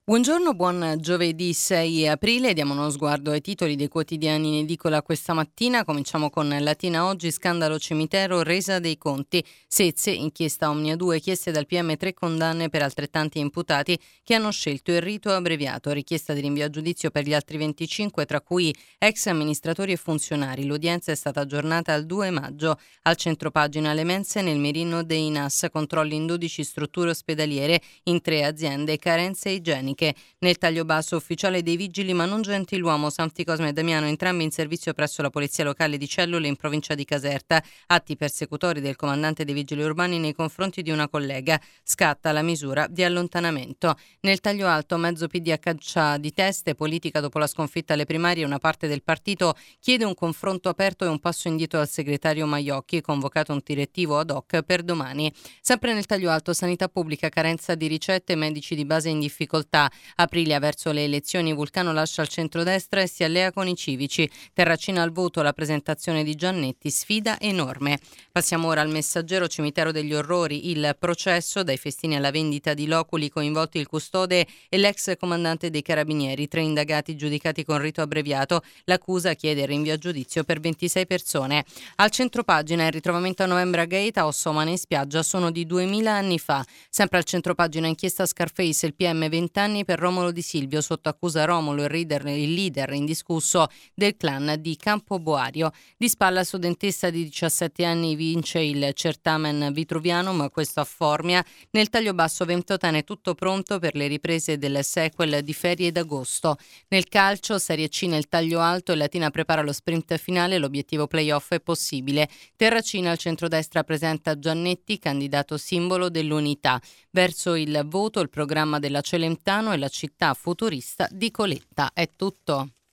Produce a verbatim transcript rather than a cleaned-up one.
Buongiorno, buon giovedì sei aprile. Diamo uno sguardo ai titoli dei quotidiani in edicola questa mattina. Cominciamo con Latina Oggi, scandalo cimitero, resa dei conti. Sezze, inchiesta Omnia due, chieste dal P M tre condanne per altrettanti imputati che hanno scelto il rito abbreviato. Richiesta di rinvio a giudizio per gli altri venticinque, tra cui ex amministratori e funzionari. L'udienza è stata aggiornata al due maggio. Al centropagina le mense nel mirino dei N A S, controlli in dodici strutture ospedaliere, in tre aziende, carenze igieniche. Nel taglio basso, ufficiale dei vigili ma non gentiluomo, Santi Cosme e Damiano, entrambi in servizio presso la polizia locale di Cellule in provincia di Caserta. Atti persecutori del comandante dei vigili urbani nei confronti di una collega. Scatta la misura di allontanamento. Nel taglio alto, mezzo P D a caccia di teste, politica dopo la sconfitta alle primarie. Una parte del partito chiede un confronto aperto e un passo indietro al segretario Maiocchi, convocato un direttivo ad hoc per domani. Sempre nel taglio alto, sanità pubblica, carenza di ricette, medici di base in difficoltà. Aprilia verso le elezioni, Vulcano lascia il centrodestra e si allea con i civici. Terracina al voto, la presentazione di Giannetti, sfida enorme. Passiamo ora al Messaggero, cimitero degli orrori, il processo, dai festini alla vendita di loculi, coinvolti il custode e l'ex comandante dei carabinieri, tre indagati giudicati con rito abbreviato. L'accusa chiede il rinvio a giudizio per ventisei persone. Al centropagina, il ritrovamento a novembre a Gaeta, ossa umane in spiaggia, sono di duemila anni fa. Sempre al centropagina, inchiesta Scarface, il P M venti anni per Romolo Di Silvio, sotto accusa Romolo, il leader, il leader indiscusso del clan di Campoboario. Di spalla studentessa di diciassette anni vince il certamen Vitruvianum, questo a Formia. Nel taglio basso, Ventotene, tutto pronto per le riprese del sequel di Ferie d'agosto. Nel calcio, Serie C nel taglio alto, il Latina prepara lo sprint finale, l'obiettivo playoff è possibile. Terracina, al centrodestra, presenta Giannetti, candidato simbolo dell'unità. Verso il voto, il programma della Celentano e la città futurista di Coletta. È tutto.